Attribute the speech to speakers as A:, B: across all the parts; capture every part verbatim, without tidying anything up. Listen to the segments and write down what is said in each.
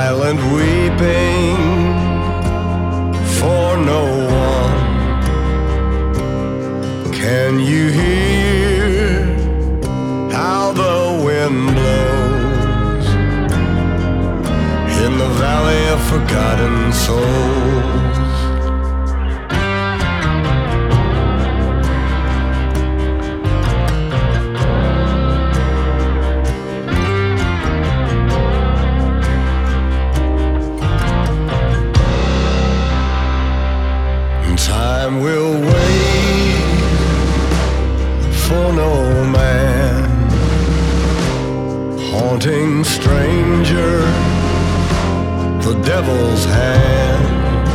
A: silent weeping for no one. Can you hear how the wind blows in the valley of forgotten souls? Time will wait for no man, haunting stranger, the devil's hand.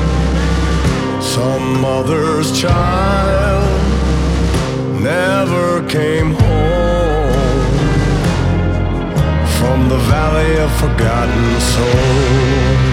A: Some mother's child never came home from the valley of forgotten souls.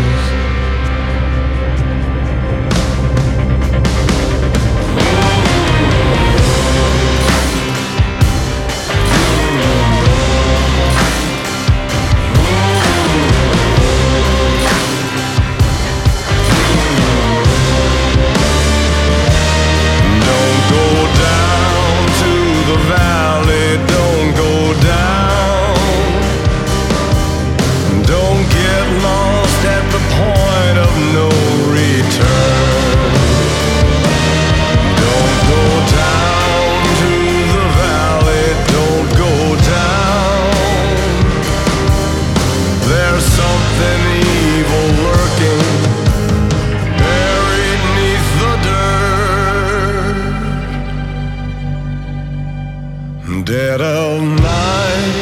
A: Dead of night,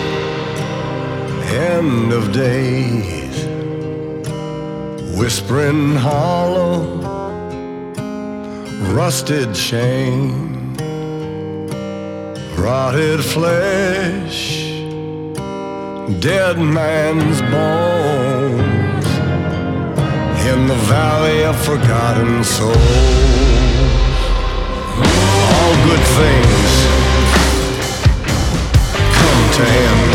A: end of days, whispering hollow, rusted shame, rotted flesh, dead man's bones in the valley of forgotten souls. All good things to him.